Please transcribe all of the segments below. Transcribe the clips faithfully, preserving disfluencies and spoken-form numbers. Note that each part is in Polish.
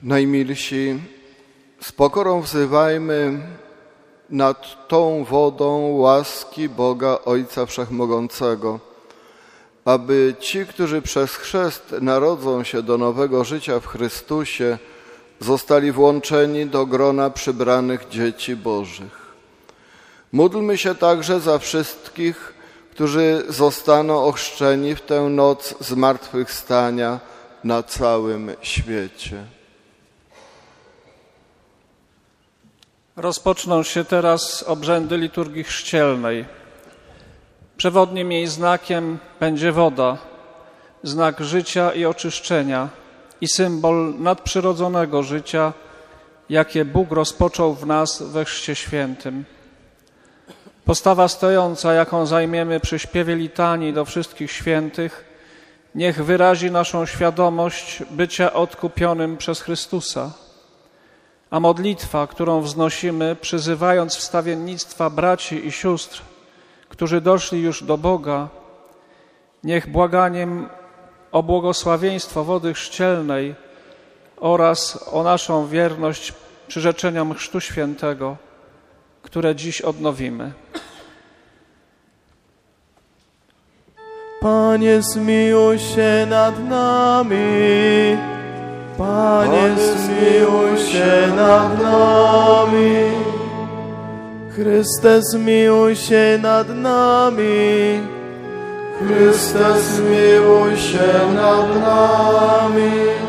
Najmilsi, z pokorą wzywajmy nad tą wodą łaski Boga Ojca Wszechmogącego, aby ci, którzy przez chrzest narodzą się do nowego życia w Chrystusie, zostali włączeni do grona przybranych dzieci Bożych. Módlmy się także za wszystkich, którzy zostaną ochrzczeni w tę noc zmartwychwstania na całym świecie. Rozpoczną się teraz obrzędy liturgii chrzcielnej. Przewodnim jej znakiem będzie woda, znak życia i oczyszczenia i symbol nadprzyrodzonego życia, jakie Bóg rozpoczął w nas we Chrzcie Świętym. Postawa stojąca, jaką zajmiemy przy śpiewie litanii do wszystkich świętych, niech wyrazi naszą świadomość bycia odkupionym przez Chrystusa. A modlitwa, którą wznosimy, przyzywając wstawiennictwa braci i sióstr, którzy doszli już do Boga, niech błaganiem o błogosławieństwo wody chrzcielnej oraz o naszą wierność przyrzeczeniom Chrztu Świętego, które dziś odnowimy. Panie, zmiłuj się nad nami. Panie, zmiłuj się nad nami. Chryste, zmiłuj się nad nami. Chryste, zmiłuj się nad nami.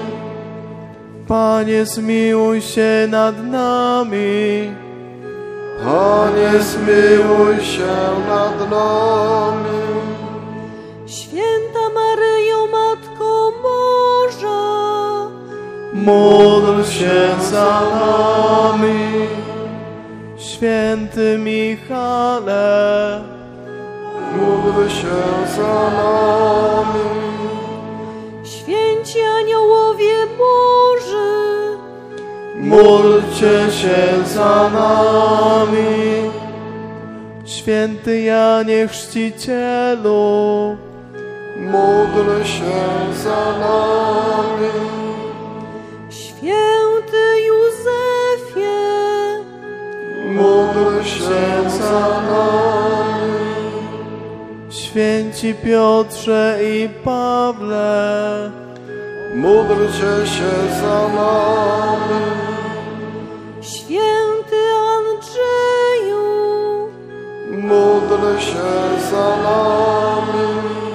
Panie, zmiłuj się nad nami. Panie, zmiłuj się nad nami. Święta Maryjo, Matko Boża, módl się za nami. Święty Michale, módl się za nami. Święci aniołowie Boży, módlcie się za nami. Święty Janie Chrzcicielu, módl się za nami. Święty Józefie, módl się za nami. Święci Piotrze i Pawle, módlcie się za nami. Święty Andrzeju, módl się za nami.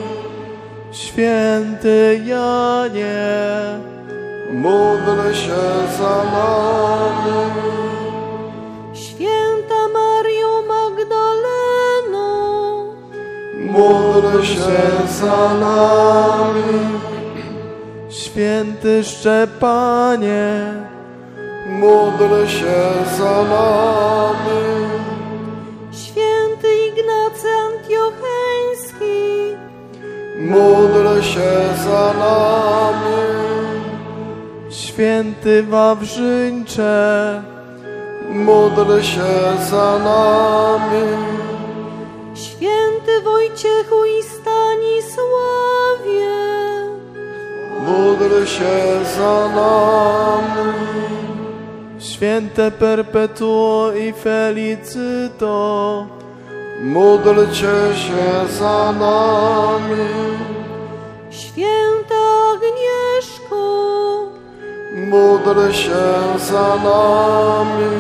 Święty Janie, módl się za nami. Święta Mario Magdaleno, módl się za nami. Święty Szczepanie, módl się za nami. Święty Ignacy Antiocheński, módl się za nami. Święty Wawrzyńcze, módl się za nami. Święty Wojciechu i Stanisławie, módl się za nami. Święte Perpetuo i Felicyto, módlcie się za nami. Święta Agnieszko, módl się za nami.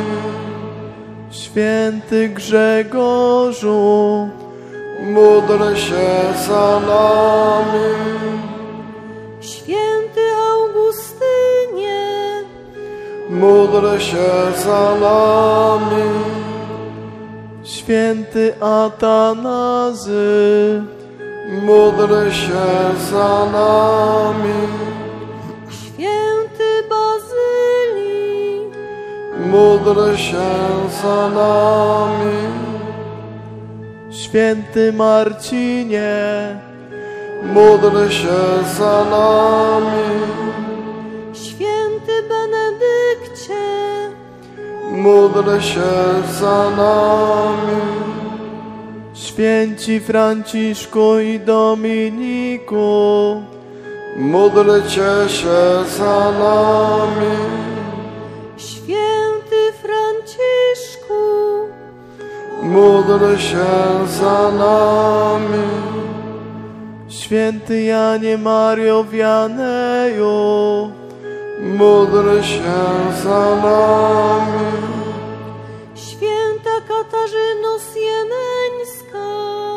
Święty Grzegorzu, módl się za nami. Święty Augustynie, módl się za nami. Święty Atanazy, módl się za nami. Święty Bazylii, módl się za nami. Święty Marcinie, módl się za nami. Święty Benedykcie, módl się za nami. Święci Franciszku i Dominiku, módlcie się za nami. módl się za nami. Święty Janie Mario Wianeju, módl się za nami. Święta Katarzyno Sieneńska,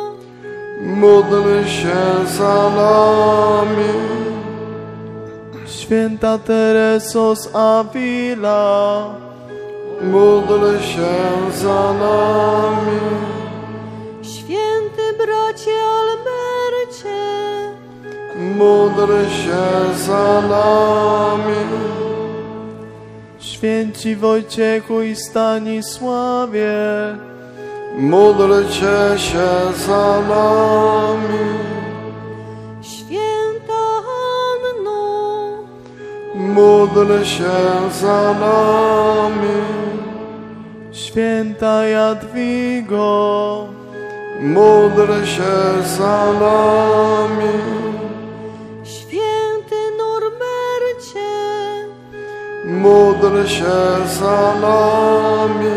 módl się za nami. Święta Tereso z Avila, módl się za nami. święty bracie Albercie, módl się za nami. Święci Wojciechu i Stanisławie, módlcie się za nami. święta Anno, módl się za nami. Święta Jadwigo, módl się za nami. święty Norbercie, módl się za nami.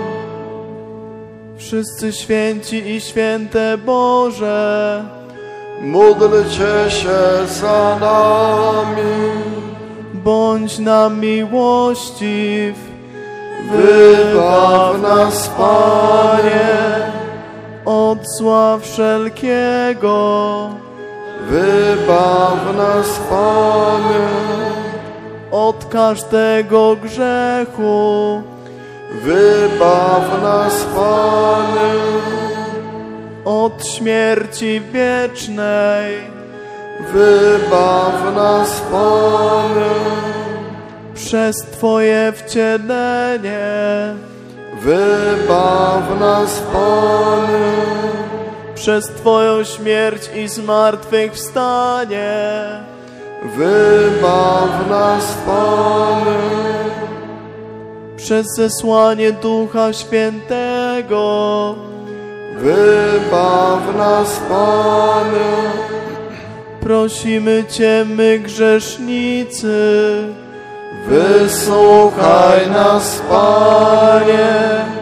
wszyscy święci i święte Boże, módlcie się za nami. bądź nam miłościw, wybaw nas, Panie, od zła wszelkiego, wybaw nas, Panie, od każdego grzechu, wybaw nas, Panie, od śmierci wiecznej, wybaw nas, Panie, przez Twoje wcielenie, wybaw nas, Panie, przez Twoją śmierć i zmartwychwstanie, wybaw nas, Panie, przez zesłanie Ducha Świętego, wybaw nas, Panie. prosimy Cię, my grzesznicy, wysłuchaj nas, Panie.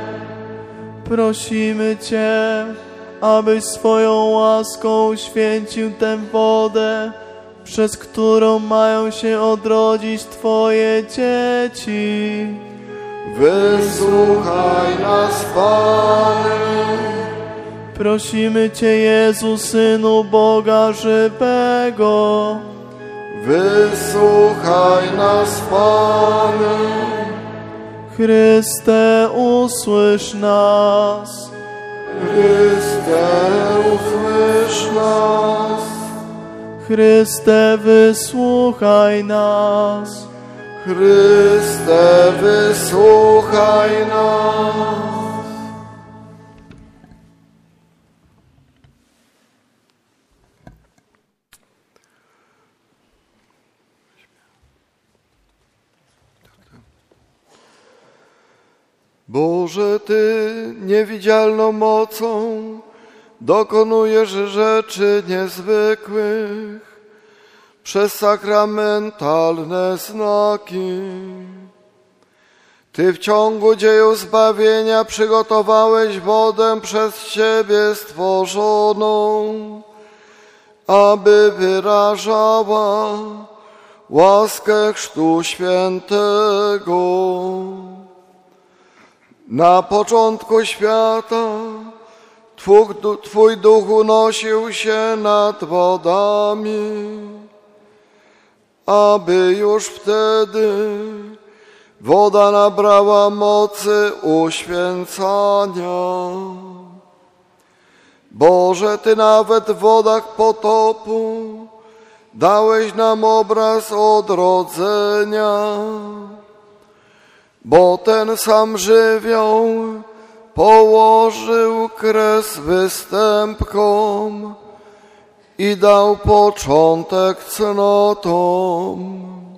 prosimy Cię, abyś swoją łaską uświęcił tę wodę, przez którą mają się odrodzić Twoje dzieci. Wysłuchaj nas, Panie. Prosimy Cię, Jezu, Synu Boga żywego, wysłuchaj nas, Panie. Chryste, usłysz nas. Chryste, usłysz nas. Chryste, wysłuchaj nas. Chryste, wysłuchaj nas. Boże, Ty niewidzialną mocą dokonujesz rzeczy niezwykłych przez sakramentalne znaki. Ty w ciągu dzieju zbawienia przygotowałeś wodę przez Ciebie stworzoną, aby wyrażała łaskę Chrztu Świętego. Na początku świata Twój Duch unosił się nad wodami, aby już wtedy woda nabrała mocy uświęcania. Boże, Ty nawet w wodach potopu dałeś nam obraz odrodzenia, bo ten sam żywioł położył kres występkom i dał początek cnotom.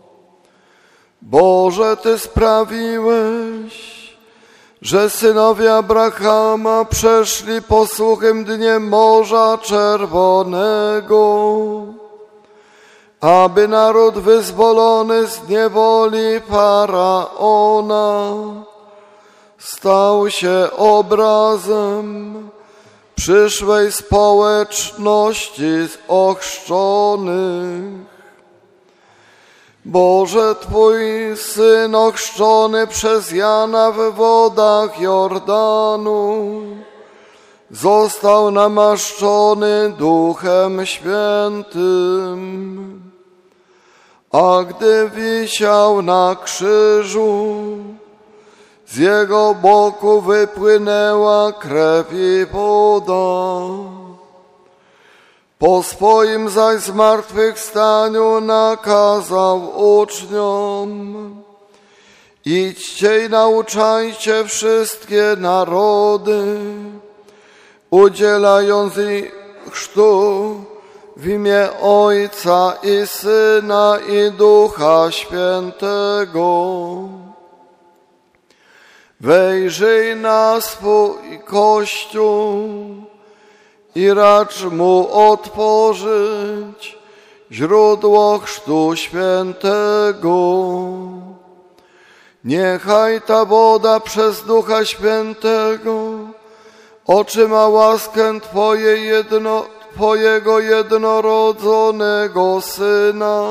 Boże, Ty sprawiłeś, że synowie Abrahama przeszli po suchym dnie Morza Czerwonego, aby naród wyzwolony z niewoli Faraona stał się obrazem przyszłej społeczności ochrzczonych. Boże, Twój Syn ochrzczony przez Jana w wodach Jordanu został namaszczony Duchem Świętym, a gdy wisiał na krzyżu, z Jego boku wypłynęła krew i woda. Po swoim zaś zmartwychwstaniu nakazał uczniom: idźcie i nauczajcie wszystkie narody, udzielając im chrztu w imię Ojca i Syna i Ducha Świętego. Wejrzyj na swój Kościół i racz mu otworzyć źródło chrztu świętego. Niechaj ta woda przez Ducha Świętego otrzyma łaskę Twoje jedno, Twojego jednorodzonego Syna,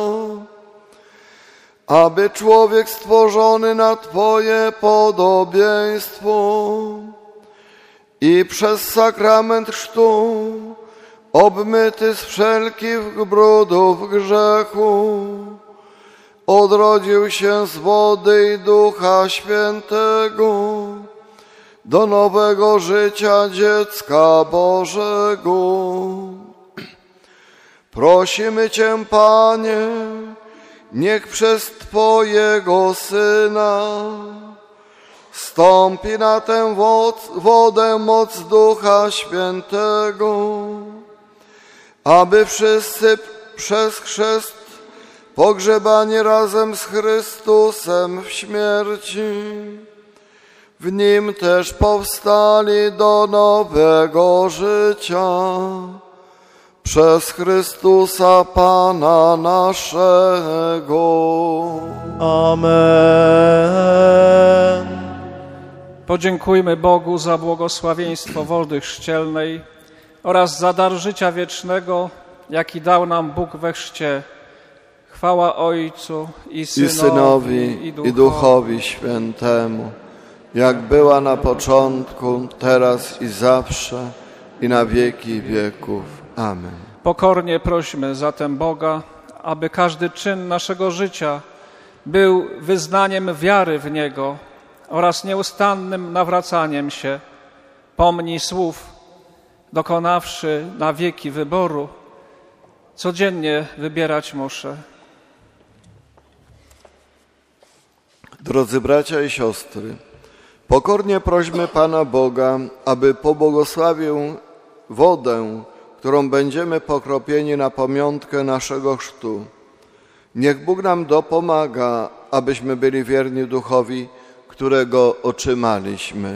aby człowiek stworzony na Twoje podobieństwo i przez sakrament chrztu obmyty z wszelkich brudów grzechu odrodził się z wody i Ducha Świętego do nowego życia dziecka Bożego. Prosimy Cię, Panie, niech przez Twojego Syna stąpi na tę wodę moc Ducha Świętego, aby wszyscy przez chrzest pogrzebani razem z Chrystusem w śmierci, w Nim też powstali do nowego życia przez Chrystusa Pana naszego. Amen. Podziękujmy Bogu za błogosławieństwo wody chrzcielnej oraz za dar życia wiecznego, jaki dał nam Bóg we chrzcie. Chwała Ojcu i Synowi, i, synowi, i, Duchowi. i Duchowi Świętemu, jak była na początku, teraz i zawsze, i na wieki wieków. Amen. Pokornie prośmy zatem Boga, aby każdy czyn naszego życia był wyznaniem wiary w Niego oraz nieustannym nawracaniem się. Pomnij słów, dokonawszy na wieki wyboru, codziennie wybierać muszę. Drodzy bracia i siostry, pokornie prośmy Pana Boga, aby pobłogosławił wodę, którą będziemy pokropieni na pamiątkę naszego chrztu. Niech Bóg nam dopomaga, abyśmy byli wierni Duchowi, którego otrzymaliśmy.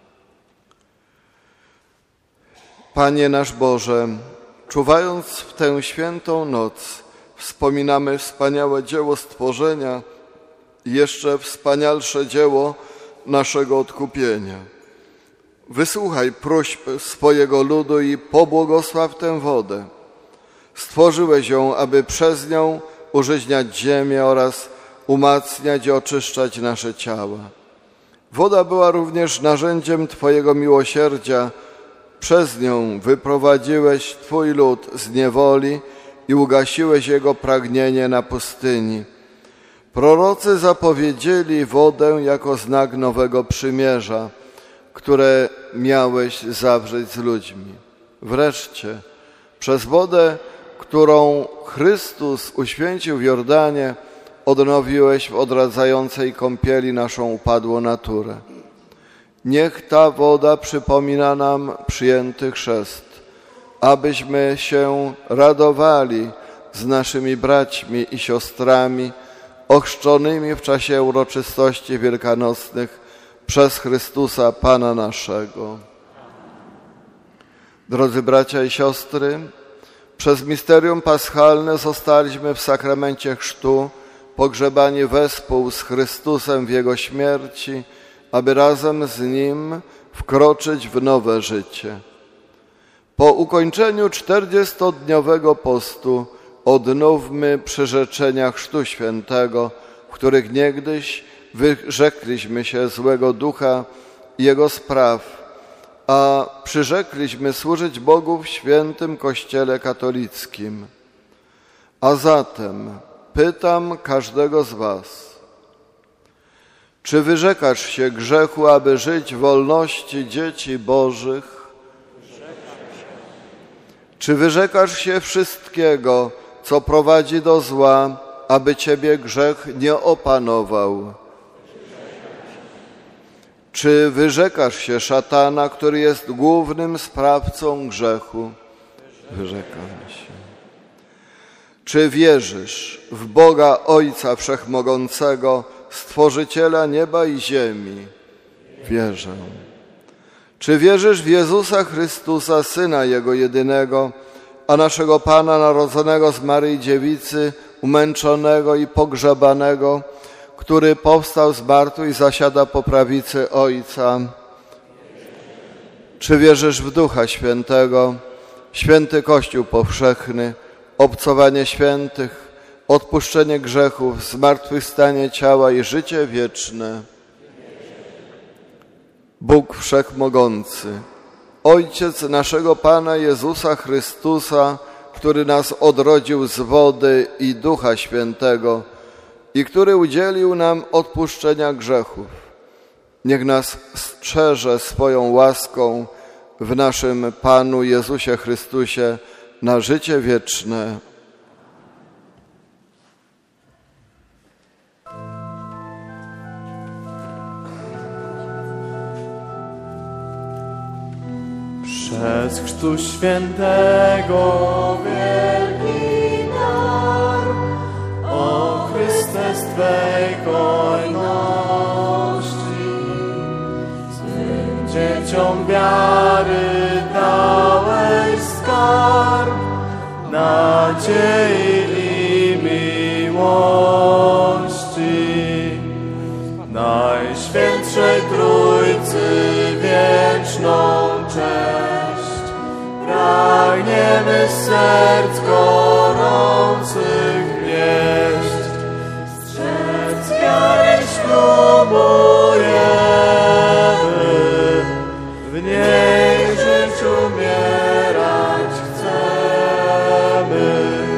Panie nasz Boże, czuwając w tę świętą noc, wspominamy wspaniałe dzieło stworzenia i jeszcze wspanialsze dzieło naszego odkupienia. Wysłuchaj próśb swojego ludu i pobłogosław tę wodę. Stworzyłeś ją, aby przez nią użyźniać ziemię oraz umacniać i oczyszczać nasze ciała. Woda była również narzędziem Twojego miłosierdzia. Przez nią wyprowadziłeś Twój lud z niewoli i ugasiłeś jego pragnienie na pustyni. Prorocy zapowiedzieli wodę jako znak nowego przymierza, które miałeś zawrzeć z ludźmi. Wreszcie, przez wodę, którą Chrystus uświęcił w Jordanie, odnowiłeś w odradzającej kąpieli naszą upadłą naturę. Niech ta woda przypomina nam przyjęty chrzest, abyśmy się radowali z naszymi braćmi i siostrami ochrzczonymi w czasie uroczystości wielkanocnych przez Chrystusa Pana naszego. Drodzy bracia i siostry, przez misterium paschalne zostaliśmy w sakramencie chrztu pogrzebani wespół z Chrystusem w Jego śmierci aby razem z Nim wkroczyć w nowe życie. Po ukończeniu czterdziestodniowego postu odnówmy przyrzeczenia Chrztu Świętego, w których niegdyś wyrzekliśmy się złego ducha i jego spraw, a przyrzekliśmy służyć Bogu w świętym Kościele katolickim. A zatem pytam każdego z was, czy wyrzekasz się grzechu, aby żyć w wolności dzieci Bożych? Czy wyrzekasz się wszystkiego, co prowadzi do zła, aby ciebie grzech nie opanował? Czy wyrzekasz się szatana, który jest głównym sprawcą grzechu? Wyrzekam się. Czy wierzysz w Boga Ojca Wszechmogącego, Stworzyciela nieba i ziemi? Wierzę. Czy wierzysz w Jezusa Chrystusa, Syna Jego jedynego, a naszego Pana narodzonego z Maryi Dziewicy, umęczonego i pogrzebanego, który powstał z martwych i zasiada po prawicy Ojca? Czy wierzysz w Ducha Świętego, święty Kościół powszechny, obcowanie świętych, odpuszczenie grzechów, zmartwychwstanie ciała i życie wieczne? Bóg Wszechmogący, Ojciec naszego Pana Jezusa Chrystusa, który nas odrodził z wody i Ducha Świętego i który udzielił nam odpuszczenia grzechów, niech nas strzeże swoją łaską w naszym Panu Jezusie Chrystusie na życie wieczne. Przez Chrztu Świętego wielki dar, o Chryste z Twej hojności, swym dzieciom wiary dałeś skarb, nadziei i miłości. Najświętszej Trójcy wieczną cześć pragniemy z serc gorących wieść. Strzec wiary ślubujemy, w niej żyć umierać chcemy.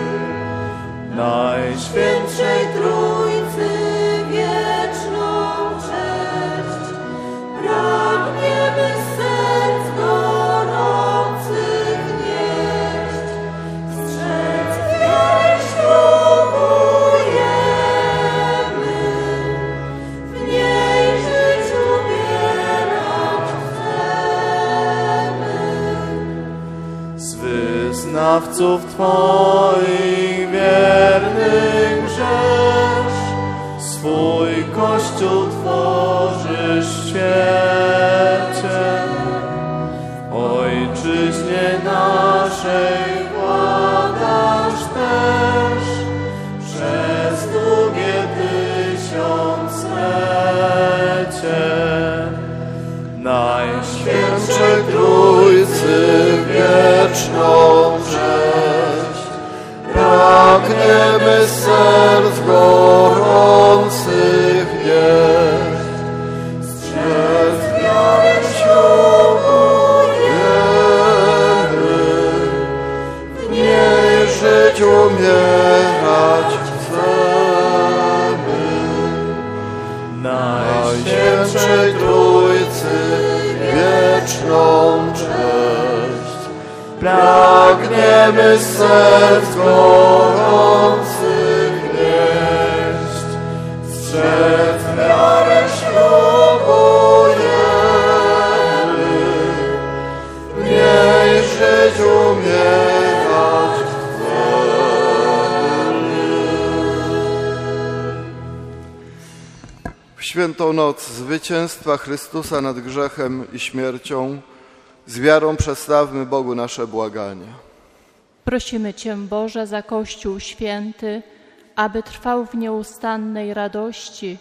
Najświętszej Trójcy wieczną cześć pragniemy z serc gorących nieść. Strzec wiary ślubujemy, w niej żyć umierać chcemy. Z wyznawców Twoich wiernych grzesz, swój Kościół tworzysz w świecie. Ojczyźnie naszej władasz też przez długie tysiąclecie. Najświętszej Trójcy wieczną cześć pragniemy z serc gorących wieść. Strzec wiary ślubujemy, w niej żyć umierać chcemy. Najświętszej Trójcy wieczną cześć pragniemy z serc gorących wieść. Strzec wiarę ślubujemy, w niej żyć umierać chcemy. W świętą noc zwycięstwa Chrystusa nad grzechem i śmiercią z wiarą przedstawmy Bogu nasze błagania. Prosimy Cię, Boże, za Kościół święty, aby trwał w nieustannej radości,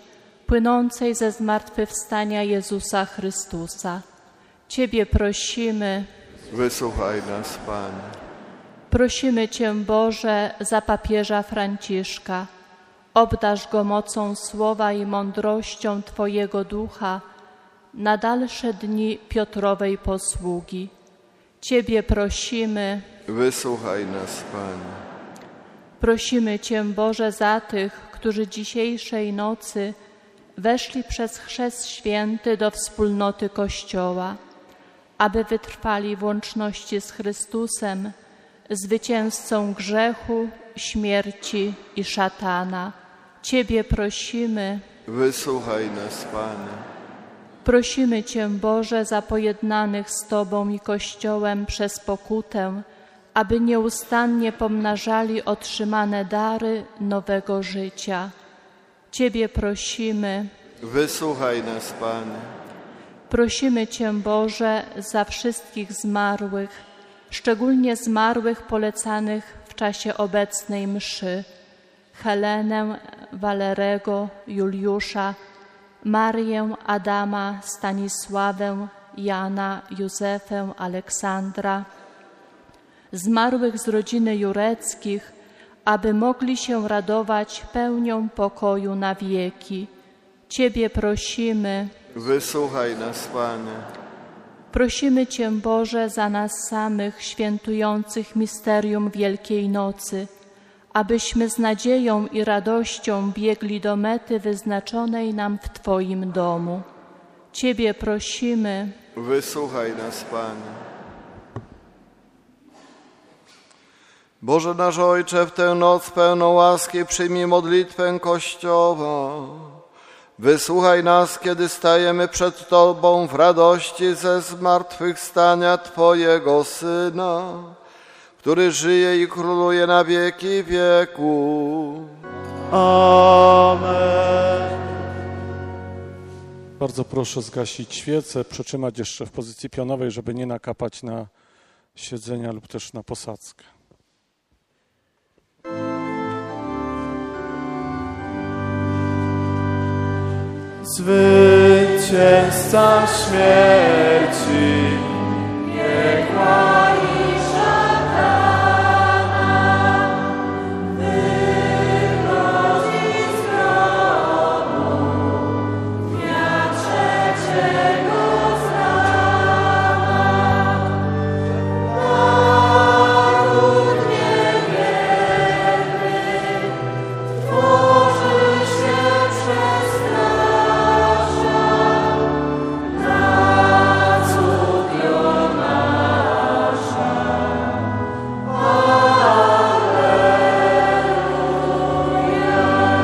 płynącej ze zmartwychwstania Jezusa Chrystusa. Ciebie prosimy, Wysłuchaj nas, Panie. prosimy Cię, Boże, za papieża Franciszka. Obdarz go mocą słowa i mądrością Twojego ducha na dalsze dni Piotrowej posługi. Ciebie prosimy, Wysłuchaj nas, Panie. prosimy Cię, Boże, za tych, którzy dzisiejszej nocy weszli przez chrzest święty do wspólnoty Kościoła, aby wytrwali w łączności z Chrystusem, zwycięzcą grzechu, śmierci i szatana. Ciebie prosimy, Wysłuchaj nas, Panie. prosimy Cię, Boże, za pojednanych z Tobą i Kościołem przez pokutę, aby nieustannie pomnażali otrzymane dary nowego życia. Ciebie prosimy, Wysłuchaj nas, Panie. prosimy Cię, Boże, za wszystkich zmarłych, szczególnie zmarłych polecanych w czasie obecnej mszy, Helenę, Walerego, Juliusza, Marię, Adama, Stanisławę, Jana, Józefę, Aleksandra, zmarłych z rodziny Jureckich, aby mogli się radować pełnią pokoju na wieki. Ciebie prosimy, Wysłuchaj nas, Panie. prosimy Cię, Boże, za nas samych świętujących misterium Wielkiej Nocy, abyśmy z nadzieją i radością biegli do mety wyznaczonej nam w Twoim domu. Ciebie prosimy, Wysłuchaj nas, Panie. Boże nasz Ojcze, w tę noc pełną łaski przyjmij modlitwę Kościoła. Wysłuchaj nas, kiedy stajemy przed Tobą w radości ze zmartwychwstania Twojego Syna, który żyje i króluje na wieki wieku. Amen. Bardzo proszę zgasić świecę, przytrzymać jeszcze w pozycji pionowej, żeby nie nakapać na siedzenia lub też na posadzkę. Zwycięzca śmierci, piekła i szatana, wychodzi z grobu dnia trzeciego z rana. Naród niewierny tworzy się przestrasza, na cud Jonasza. Alleluja.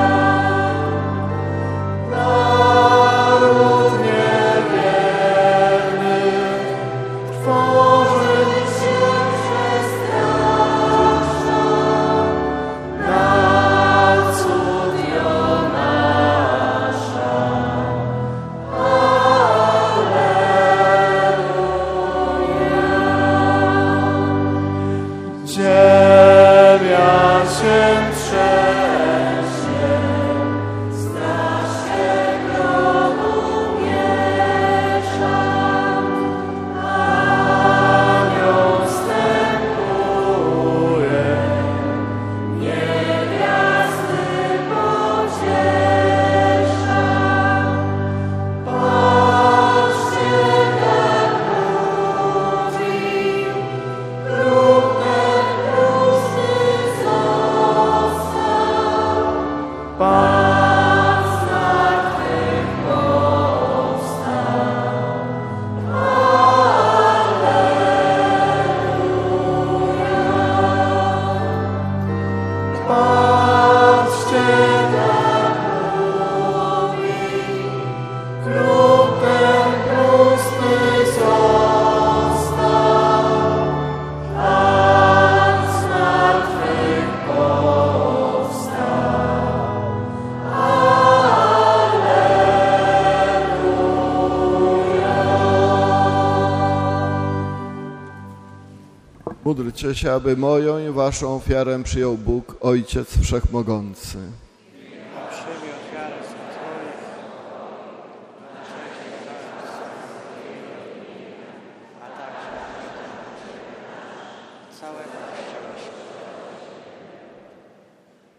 Naród niewierny tworzy się przestrasza, na cud Jonasza. Ziemia się trzęsie, strasznie grobu miesza, anioł wstępuje, niewiasty pociesza. Patrzcie, jak mówi, lub ten prosty został, Pan z martwych powstał. Alleluja. Patrzcie, jak mówi, lub ten prosty został, Pan z martwych powstał. Módlcie się, aby moją i waszą ofiarę przyjął Bóg, Ojciec Wszechmogący. Przyjmij ofiarę Twoją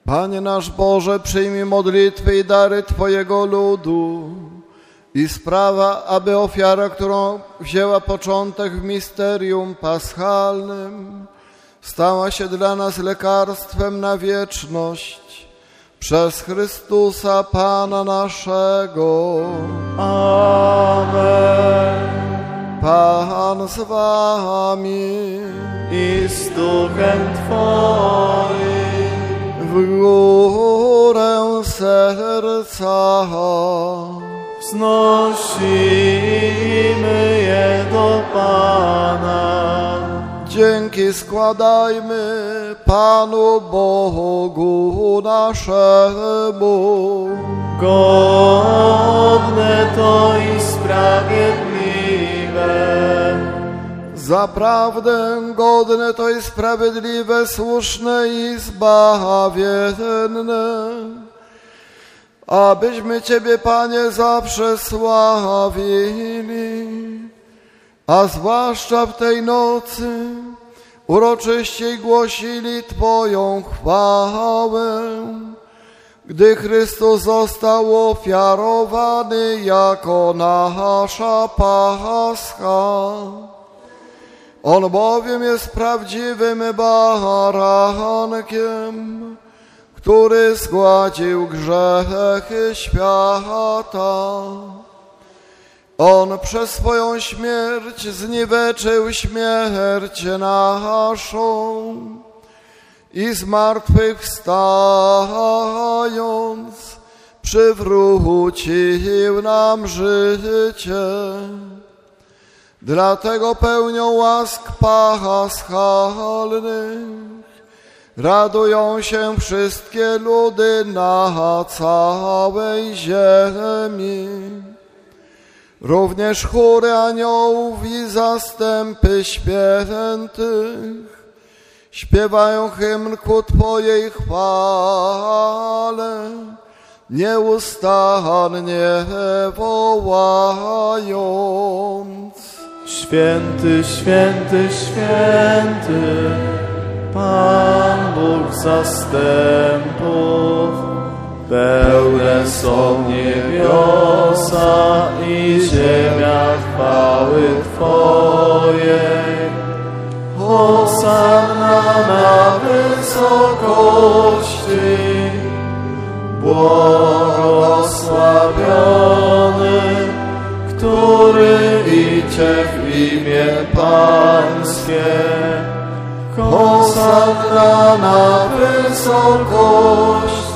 Panie nasz Boże, przyjmij modlitwy i dary Twojego ludu i sprawa, aby ofiara, którą wzięła początek w misterium paschalnym, stała się dla nas lekarstwem na wieczność. Przez Chrystusa Pana naszego. Amen. Pan z wami I z duchem Twoim. w górę serca Wznosimy je do Pana. dzięki składajmy Panu Bogu naszemu. Godne to i sprawiedliwe. Zaprawdę godne to i sprawiedliwe, słuszne i zbawienne, abyśmy Ciebie, Panie, zawsze sławili, a zwłaszcza w tej nocy uroczyściej głosili Twoją chwałę, gdy Chrystus został ofiarowany jako nasza Pascha. On bowiem jest prawdziwym barankiem, który zgładził grzechy świata. On przez swoją śmierć zniweczył śmierć naszą i zmartwychwstając przywrócił nam życie. Dlatego pełnią łask paschalnych radują się wszystkie ludy na całej ziemi. Również chóry aniołów i zastępy świętych śpiewają hymn ku Twojej chwale, nieustannie wołając: Święty, święty, święty, Pan Bóg zastępów. Pełne są niebiosa i ziemia chwały Twojej. Hosanna na wysokości, błogosławiony, który idzie w imię Pańskie. Hosanna na wysokości.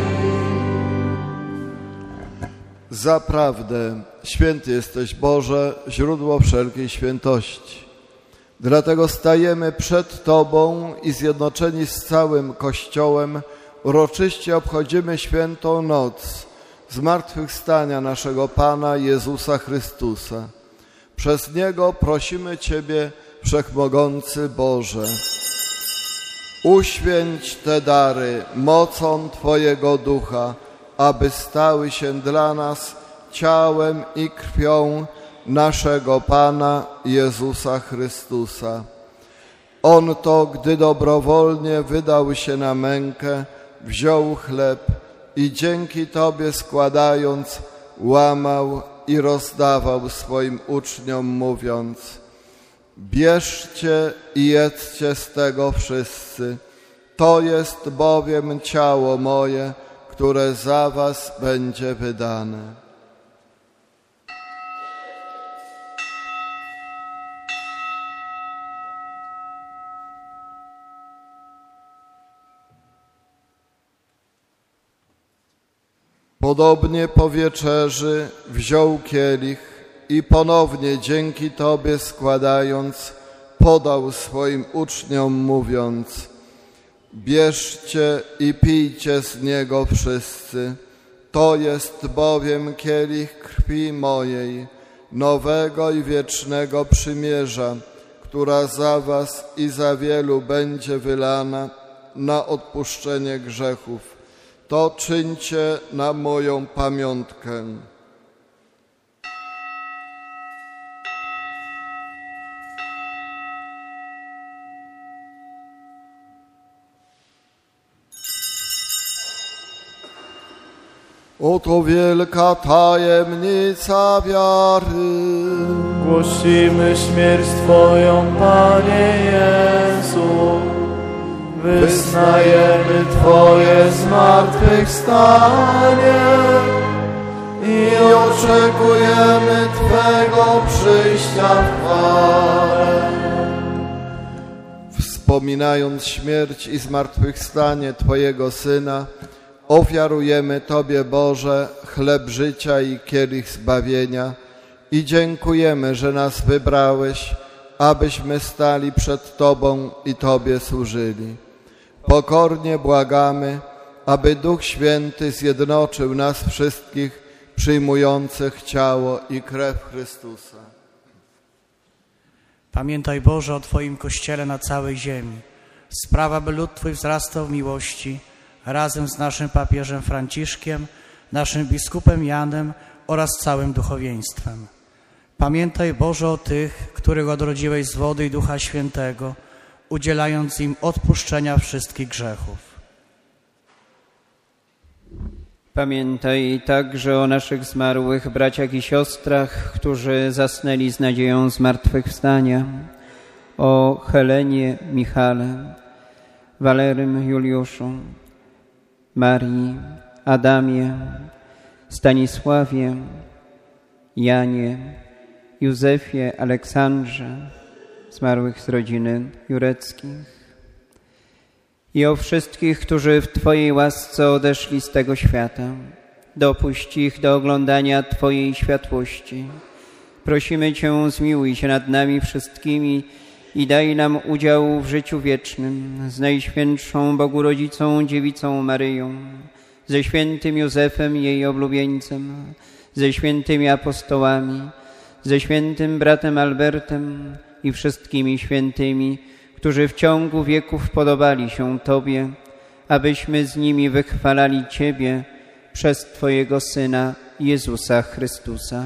Zaprawdę, święty jesteś Boże, źródło wszelkiej świętości. Dlatego stajemy przed Tobą i zjednoczeni z całym Kościołem uroczyście obchodzimy świętą noc zmartwychwstania naszego Pana Jezusa Chrystusa. Przez Niego prosimy Ciebie, Wszechmogący Boże, uświęć te dary mocą Twojego Ducha, aby stały się dla nas ciałem i krwią naszego Pana Jezusa Chrystusa. On to, gdy dobrowolnie wydał się na mękę, wziął chleb i dzięki Tobie składając, łamał i rozdawał swoim uczniom, mówiąc: bierzcie i jedzcie z tego wszyscy, to jest bowiem ciało moje, które za was będzie wydane. Podobnie po wieczerzy wziął kielich i ponownie dzięki Tobie składając, podał swoim uczniom, mówiąc: bierzcie i pijcie z niego wszyscy, to jest bowiem kielich krwi mojej, nowego i wiecznego przymierza, która za was i za wielu będzie wylana na odpuszczenie grzechów. To czyńcie na moją pamiątkę. Oto wielka tajemnica wiary. Głosimy śmierć Twoją, Panie Jezu. Wyznajemy Twoje zmartwychwstanie i oczekujemy Twego przyjścia w chwale. Wspominając śmierć i zmartwychwstanie Twojego Syna, ofiarujemy Tobie, Boże, chleb życia i kielich zbawienia i dziękujemy, że nas wybrałeś, abyśmy stali przed Tobą i Tobie służyli. Pokornie błagamy, aby Duch Święty zjednoczył nas wszystkich przyjmujących ciało i krew Chrystusa. Pamiętaj, Boże, o Twoim Kościele na całej ziemi. Sprawa, by lud Twój wzrastał w miłości, razem z naszym papieżem Franciszkiem, naszym biskupem Janem oraz całym duchowieństwem. Pamiętaj, Boże, o tych, których odrodziłeś z wody i Ducha Świętego, udzielając im odpuszczenia wszystkich grzechów. Pamiętaj także o naszych zmarłych braciach i siostrach, którzy zasnęli z nadzieją zmartwychwstania, o Helenie, Michale, Walerym, Juliuszu, Marii, Adamie, Stanisławie, Janie, Józefie, Aleksandrze, zmarłych z rodziny Jureckich i o wszystkich, którzy w Twojej łasce odeszli z tego świata. Dopuść ich do oglądania Twojej światłości. Prosimy Cię, zmiłuj się nad nami wszystkimi i daj nam udział w życiu wiecznym z Najświętszą Bogu Rodzicą Dziewicą Maryją, ze świętym Józefem, jej oblubieńcem, ze świętymi apostołami, ze świętym bratem Albertem i wszystkimi świętymi, którzy w ciągu wieków podobali się Tobie, abyśmy z nimi wychwalali Ciebie przez Twojego Syna Jezusa Chrystusa.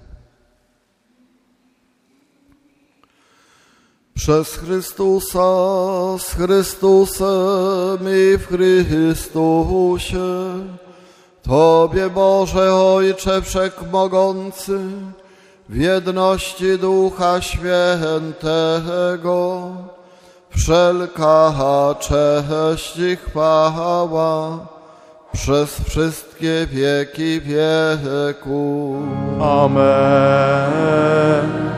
Przez Chrystusa, z Chrystusem i w Chrystusie, Tobie, Boże Ojcze Wszechmogący, w jedności Ducha Świętego, wszelka cześć i chwała przez wszystkie wieki wieków. Amen.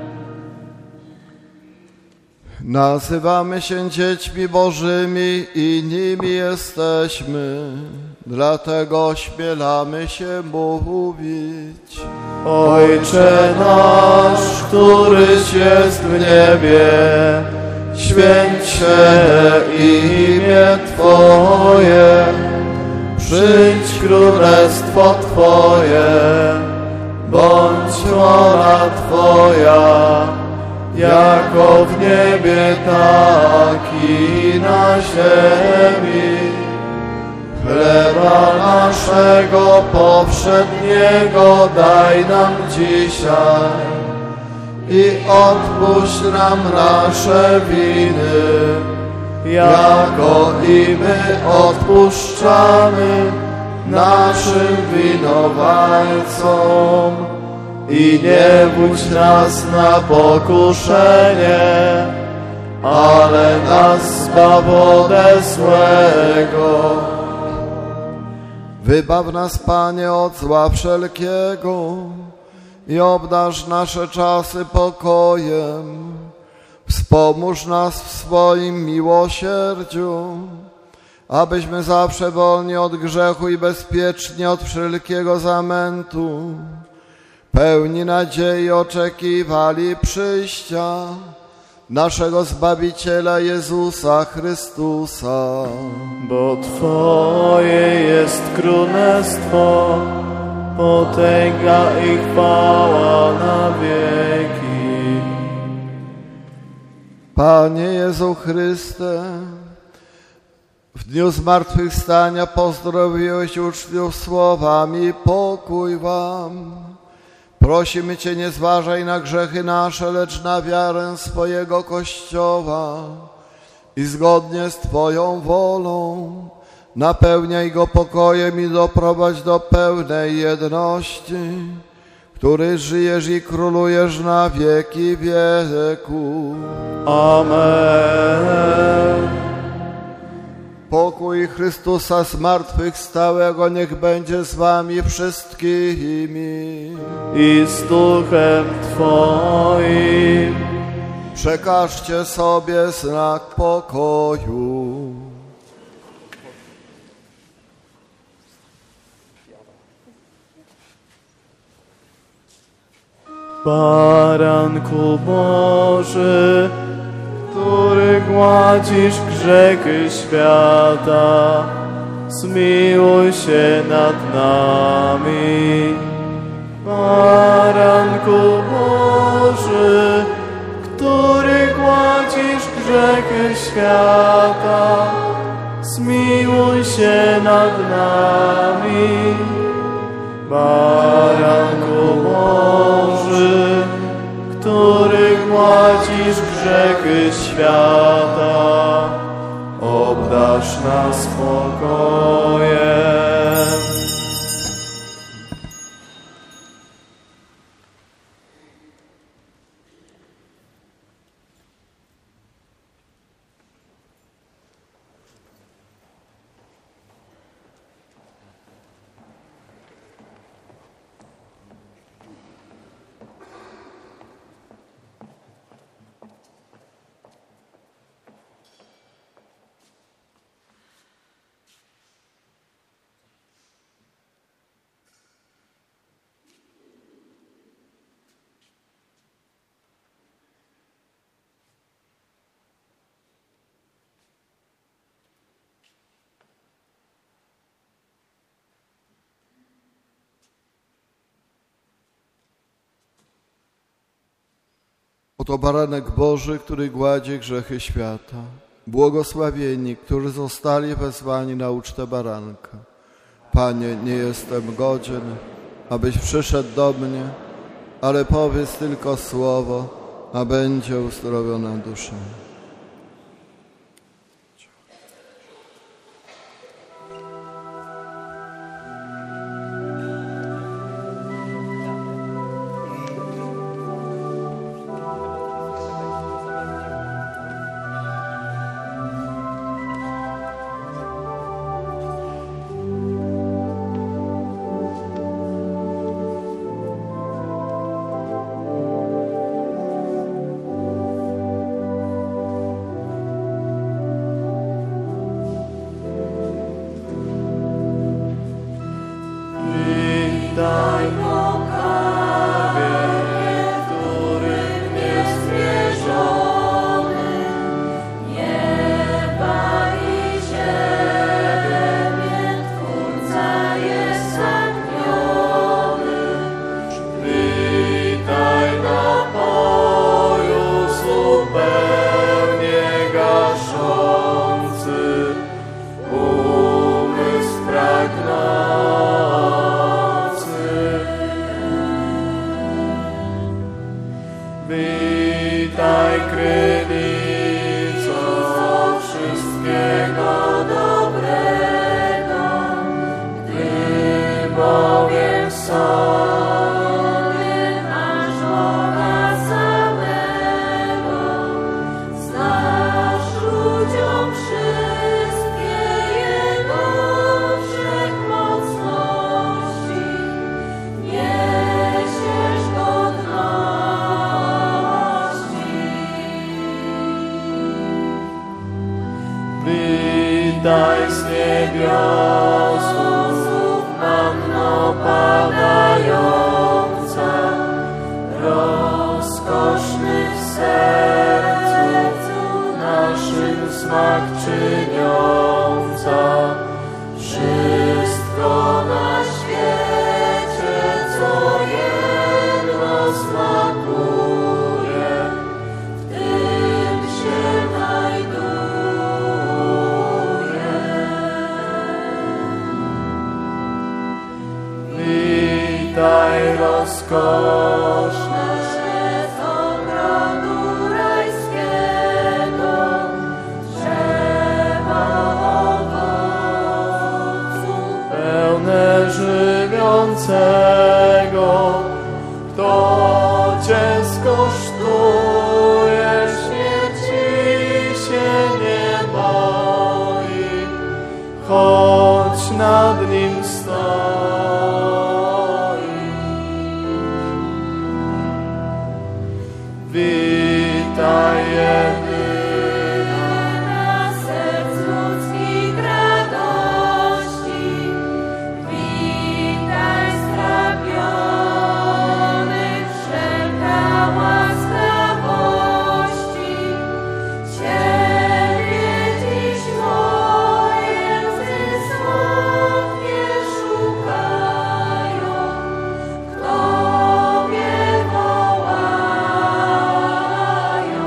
Nazywamy się dziećmi Bożymi i nimi jesteśmy, dlatego ośmielamy się mówić. Ojcze nasz, któryś jest w niebie, święć się imię Twoje, przyjdź królestwo Twoje, bądź wola Twoja, jako w niebie, tak i na ziemi. Chleba naszego powszedniego daj nam dzisiaj i odpuść nam nasze winy, jako i my odpuszczamy naszym winowajcom. I nie budź nas na pokuszenie, ale nas zbaw ode złego. Wybaw nas, Panie, od zła wszelkiego i obdarz nasze czasy pokojem. Wspomóż nas w swoim miłosierdziu, abyśmy zawsze wolni od grzechu i bezpieczni od wszelkiego zamętu, pełni nadziei oczekiwali przyjścia naszego Zbawiciela Jezusa Chrystusa. Bo Twoje jest królestwo, potęga i chwała na wieki. Panie Jezu Chryste, w dniu zmartwychwstania pozdrowiłeś uczniów słowami: pokój wam. Prosimy Cię, nie zważaj na grzechy nasze, lecz na wiarę swojego Kościoła i zgodnie z Twoją wolą napełniaj go pokojem i doprowadź do pełnej jedności, który żyjesz i królujesz na wieki wieków. Amen. Pokój Chrystusa zmartwychwstałego niech będzie z wami wszystkimi. I z duchem Twoim. Przekażcie sobie znak pokoju. Baranku Boży, który gładzisz grzechy świata, zmiłuj się nad nami. Baranku Boży, który gładzisz grzechy świata, zmiłuj się nad nami. Baranku Boży, który gładzisz grzechy świata, obdarz nas spokojem. Oto baranek Boży, który gładzi grzechy świata. Błogosławieni, którzy zostali wezwani na ucztę baranka. Panie, nie jestem godzien, abyś przyszedł do mnie, ale powiedz tylko słowo, a będzie uzdrowiona dusza. Witaj z niebiosów, manno padająca, rozkoszny w sercu naszym smak czyniąca. Wszystko na świecie, co jedno smakuje, w tym się znajduje. Witaj rozkoszna z ogrodu rajskiego, drzewa owocu choć nad nim stoi. Witaj jedyna na serc ludzkich radości, witaj strapionych wszelka łaskawości. Ciebie dziś moje łzy słodkie szukają, k Tobie wołają.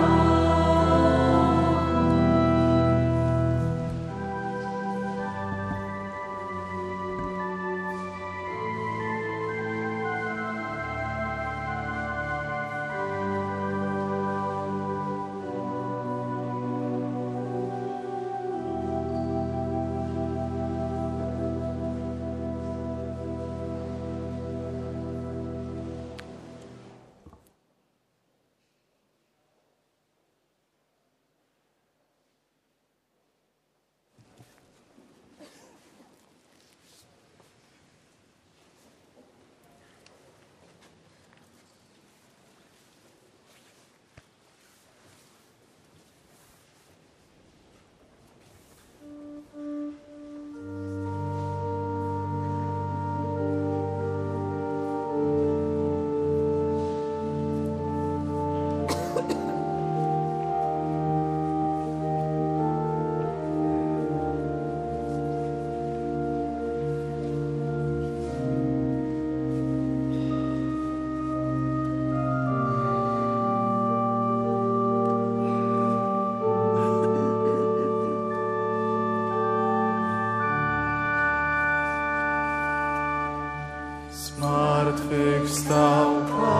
Zmartwychwstał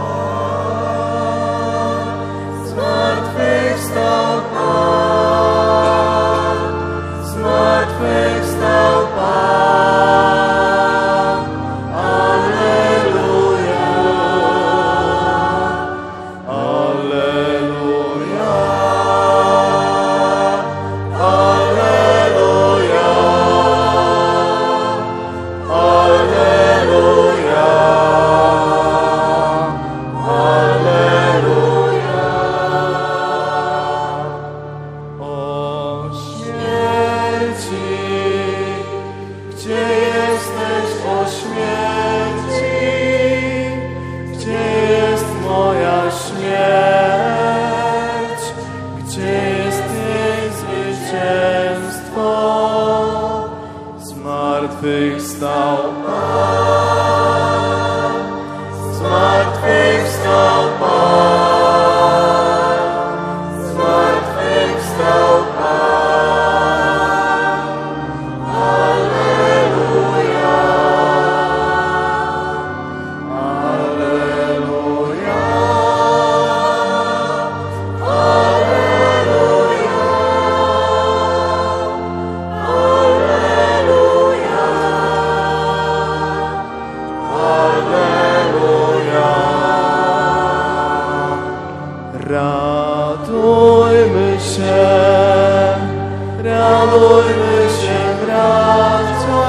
Pan, zmartwychwstał Pan, zmartwychwstał Pan. Alleluja, alleluja, alleluja, alleluja. Zmartwychwstał Pan, zmartwychwstał Pan, zmartwychwstał Pan. Alleluja, alleluja, alleluja, radujmy się, radujmy się, bracia,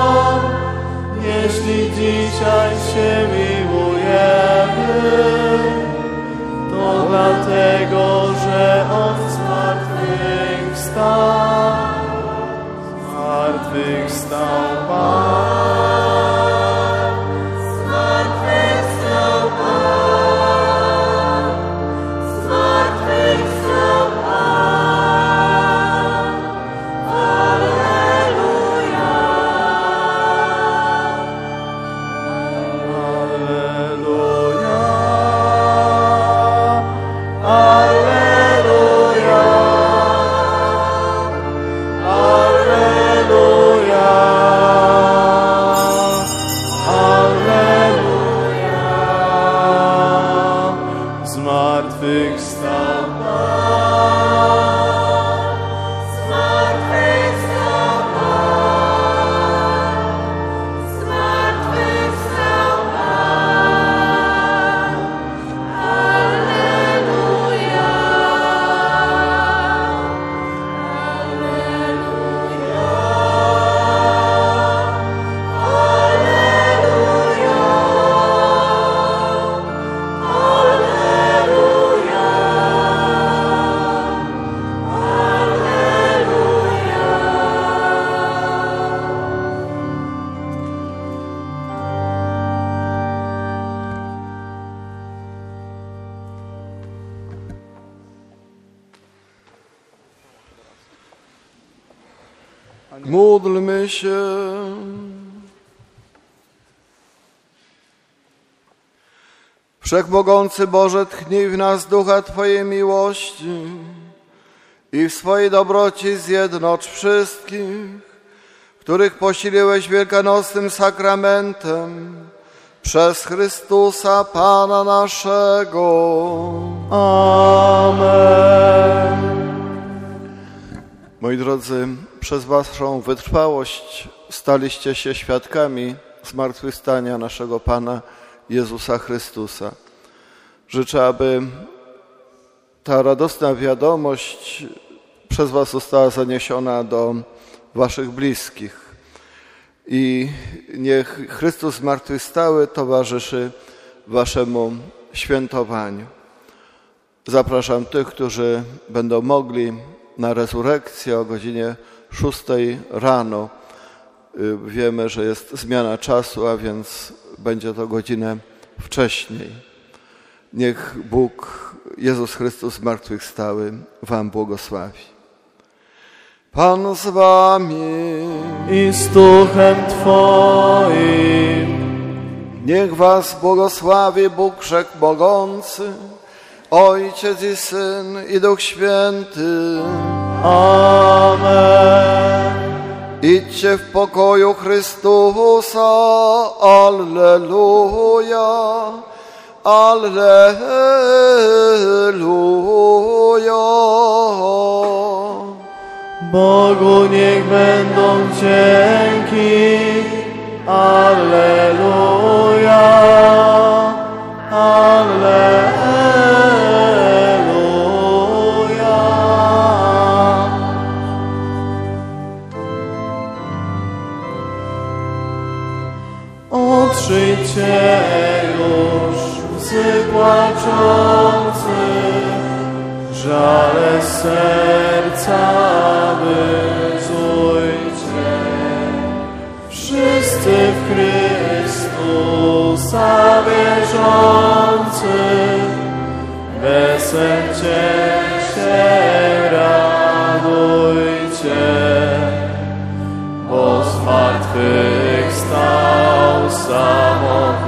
jeśli dzisiaj się miłujemy, to dlatego, że On zmartwychwstał, zmartwychwstał Pan, zmartwychwstał Pan, zmartwychwstał Pan. Alleluja, alleluja, alleluja, alleluja. Módlmy się. Wszechmogący Boże, tchnij w nas ducha Twojej miłości i w swojej dobroci zjednocz wszystkich, których posiliłeś wielkanocnym sakramentem przez Chrystusa Pana naszego. Amen. Moi drodzy, przez Waszą wytrwałość staliście się świadkami zmartwychwstania naszego Pana Jezusa Chrystusa. Życzę, aby ta radosna wiadomość przez Was została zaniesiona do Waszych bliskich i niech Chrystus zmartwychwstały towarzyszy Waszemu świętowaniu. Zapraszam tych, którzy będą mogli na rezurekcję o godzinie szóstej rano. Wiemy, że jest zmiana czasu, a więc będzie to godzinę wcześniej. Niech Bóg, Jezus Chrystus zmartwychwstały, Wam błogosławi. Pan z Wami I z duchem Twoim. Niech Was błogosławi Bóg Wszechmogący, Ojciec i Syn i Duch Święty. Amen. Idźcie w pokoju Chrystusa. Alleluja. Alleluja. Bogu niech będą dzięki. Alleluja. Alleluja. Otrzyjcie już łzy płaczący, żale serca wyzujcie. Wszyscy w Chrystusa wierzący, weselcie się, radujcie, bo zmartwychwstał sam